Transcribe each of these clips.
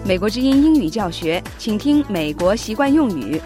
美国之音英语教学，请听美国习惯用语。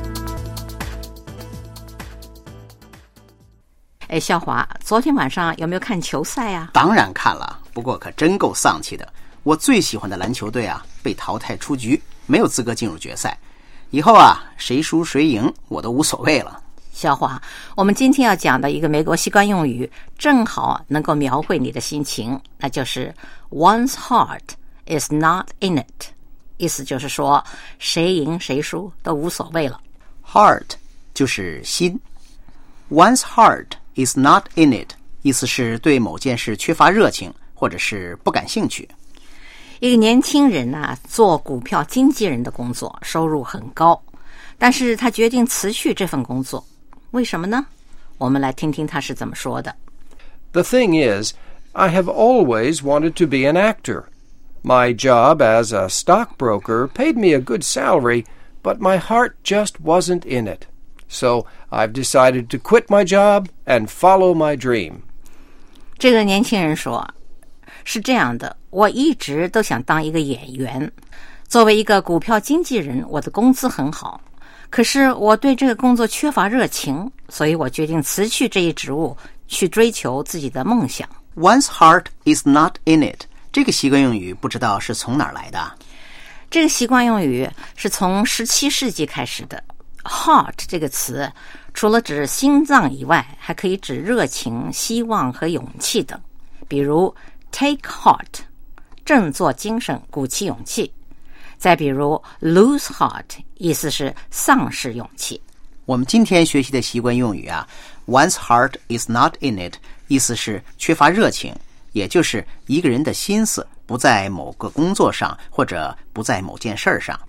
校华，昨天晚上有没有看球赛啊？ 当然看了，不过可真够丧气的。我最喜欢的篮球队啊，被淘汰出局，没有资格进入决赛。以后啊，谁输谁赢我都无所谓了。 校华，我们今天要讲的一个美国习惯用语，正好能够描绘你的心情，那就是 One's heart is not in it， 意思就是说谁赢谁输都无所谓了。 Heart 就是心， One's heart is not in it， 意思是对某件事缺乏热情或者是不感兴趣。 一个年轻人啊，做股票经纪人的工作，收入很高，但是他决定辞去这份工作，为什么呢？我们来听听他是怎么说的。 The thing is, I have always wanted to be an actor. My job as a stockbroker paid me a good salary, but my heart just wasn't in it. So I've decided to quit my job and follow my dream. 这个年轻人说，是这样的，我一直都想当一个演员。作为一个股票经纪人，我的工资很好，可是我对这个工作缺乏热情，所以我决定辞去这一职务，去追求自己的梦想。 One's heart is not in it， 这个习惯用语不知道是从哪儿来的。 这个习惯用语是从17世纪开始的。 Heart 这个词除了指心脏以外，还可以指热情、希望和勇气等。比如 take heart， 振作精神，鼓起勇气。再比如 lose heart， 意思是丧失勇气。 我们今天学习的习惯用语啊， One's heart is not in it， 意思是缺乏热情，也就是一个人的心思不在某个工作上，或者不在某件事上。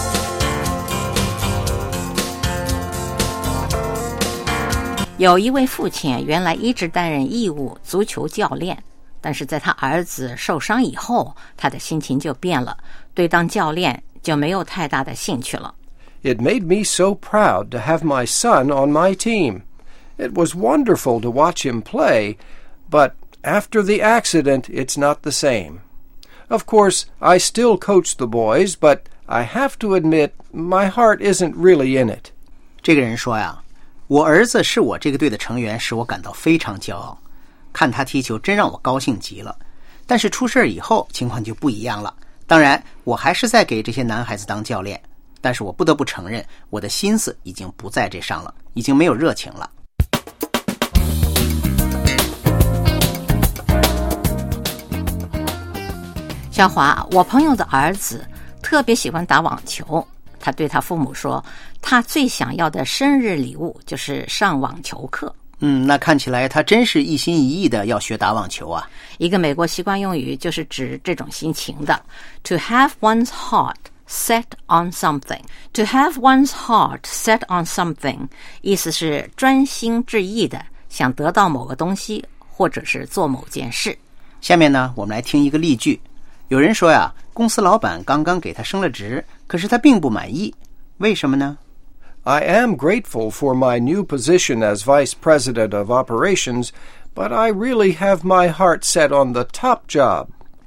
有一位父亲原来一直担任义务足球教练，但是在他儿子受伤以后，他的心情就变了，对当教练就没有太大的兴趣了。 It made me so proud to have my son on my team. It was wonderful to watch him play, but after the accident, it's not the same. Of course, I still coach the boys, but I have to admit my heart isn't really in it. 这个人说呀，我儿子是我这个队的成员，使我感到非常骄傲。看他踢球真让我高兴极了。但是出事以后情况就不一样了。当然，我还是在给这些男孩子当教练，但是我不得不承认，我的心思已经不在这上了，已经没有热情了。 小华，我朋友的儿子特别喜欢打网球，他对他父母说，他最想要的生日礼物就是上网球课。 那看起来他真是一心一意的要学打网球啊。 一个美国习惯用语就是指这种心情的。 To have one's heart set on something. To have one's heart set on something 意思是专心致意的想得到某个东西，或者是做某件事。 下面呢，我们来听一个例句。有人说呀，公司老板刚刚给他升了职，可是他并不满意，为什么呢？ I am grateful for my new position as Vice President of Operations, but I really have my heart set on the top job.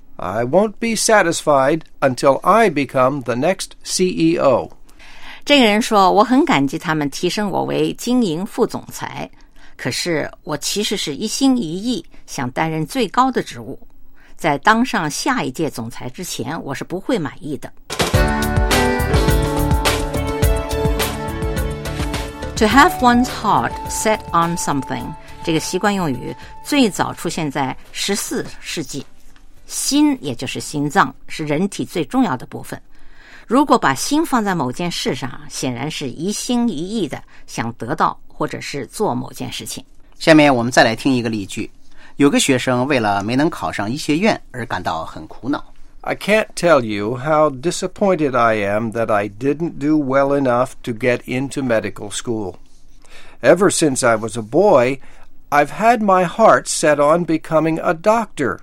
I won't be satisfied until I become the next CEO. 这个人说，我很感激他们提升我为经营副总裁，可是我其实是一心一意想担任最高的职务，在当上下一届总裁之前，我是不会满意的。To have one's heart set on something 这个习惯用语最早出现在14世纪。心也就是心脏，是人体最重要的部分。如果把心放在某件事上，显然是一心一意的想得到或者是做某件事情。 下面我们再来听一个例句。有个学生为了没能考上医学院而感到很苦恼。 I can't tell you how disappointed I am that I didn't do well enough to get into medical school. Ever since I was a boy, I've had my heart set on becoming a doctor.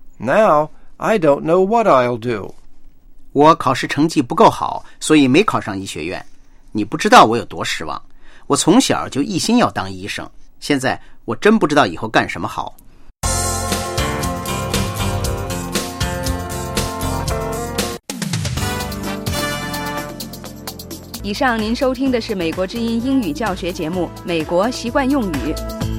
Now, I don't know what I'll do. 我考试成绩不够好，所以没考上医学院。你不知道我有多失望。我从小就一心要当医生，现在我真不知道以后干什么好。 以上您收听的是美国之音英语教学节目《美国习惯用语》。